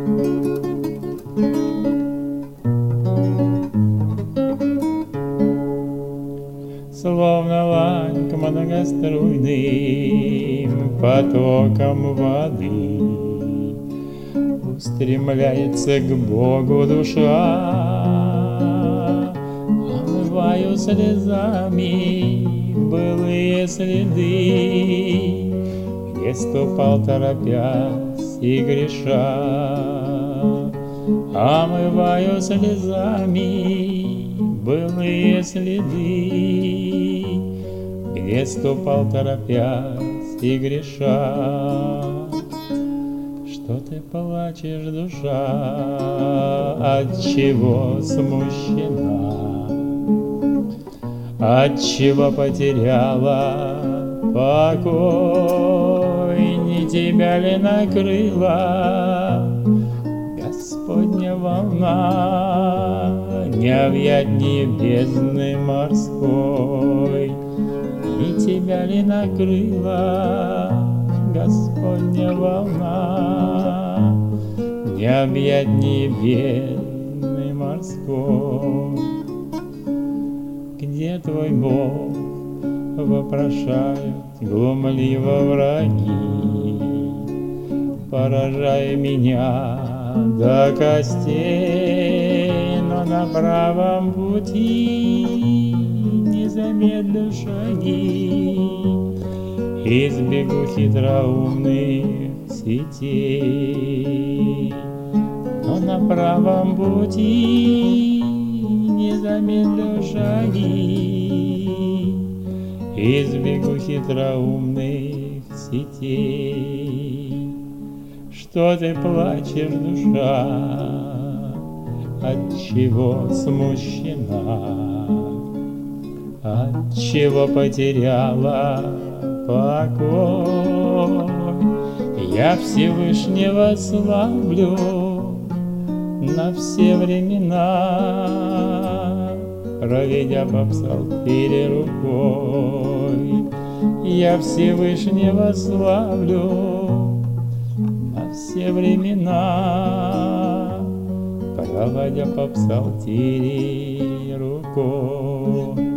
Словно лань к многоструйным потокам воды устремляется к Богу душа, омываю слезами былые следы, где ступал торопясь и греша. Омываю слезами былые следы, где ступал торопясь и греша. Что ты плачешь, душа, отчего смущена? Отчего потеряла покой? Не тебя ли накрыла Господня волна, необъятнее бездны морской? Не тебя ли накрыла Господня волна, необъятнее бездны морской? Где твой Бог, вопрошают глумливо враги, поражая меня до костей, но на правом пути не замедлю шаги, избегу хитроумных сетей. Но на правом пути не замедлю шаги, избегу хитроумных сетей. Что ты плачешь, душа, отчего смущена? Отчего потеряла покой? Я Всевышнего славлю на все времена, проведя по псалтире рукой. Я Всевышнего славлю на все времена, проводя по псалтире рукой.